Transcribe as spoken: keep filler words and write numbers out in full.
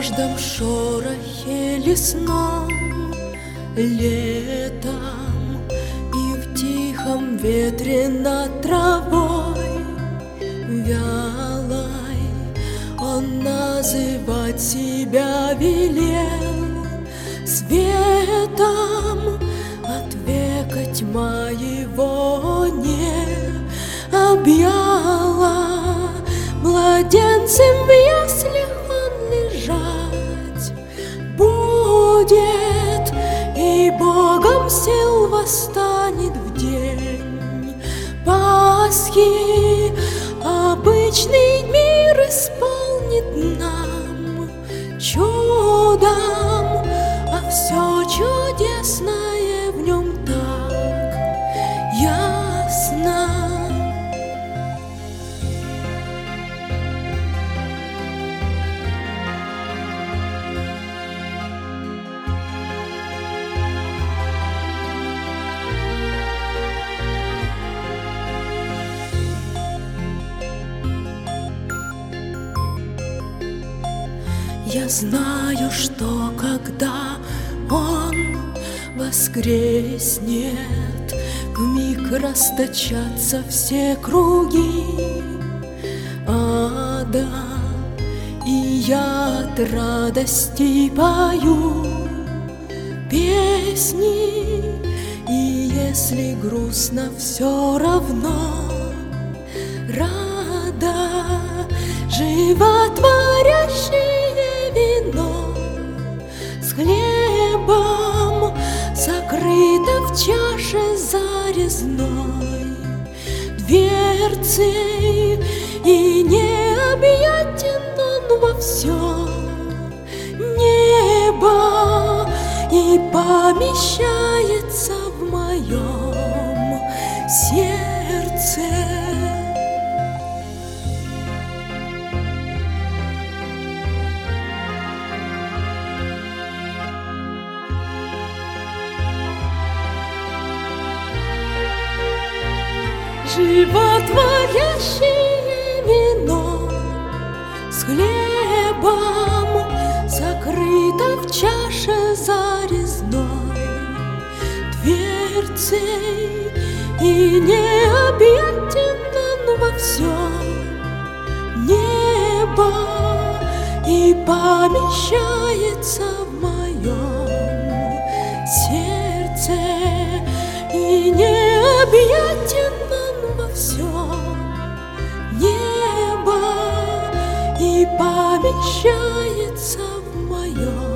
каждом шорохе лесном, летом и в тихом ветре над травой вялой он называть себя велел. Светом от века тьма его не объяла, младенцем в яслях он лежать будет, и Богом сил восстанет в день Пасхи. Обычный мир исполнит нам чудом, а все чудесное в нем так ясно. Я знаю, что когда он воскреснет, вмиг расточатся все круги ада, и я от радости пою песни, и если грустно, все равно рада. Животворящее вино с хлебом закрыто в чаше зарезной дверцей, и необъятен он во все небо, и помещается в моем сердце. Животворящее вино с хлебом закрыто в чаше зарезной дверцей, и необъятен он во все небо, и помещается в моем сердце, и необъятен все небо, и помещается в моем